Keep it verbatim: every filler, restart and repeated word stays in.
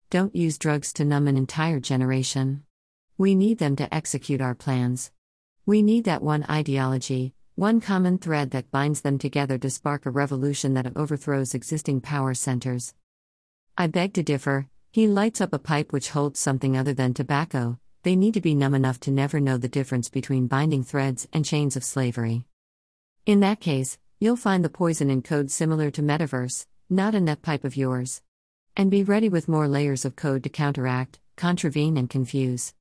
Don't use drugs to numb an entire generation. We need them to execute our plans. We need that one ideology, one common thread that binds them together to spark a revolution that overthrows existing power centers. I beg to differ. He lights up a pipe which holds something other than tobacco. They need to be numb enough to never know the difference between binding threads and chains of slavery. In that case, you'll find the poison in code similar to Metaverse, not in that pipe of yours. And be ready with more layers of code to counteract, contravene, and confuse.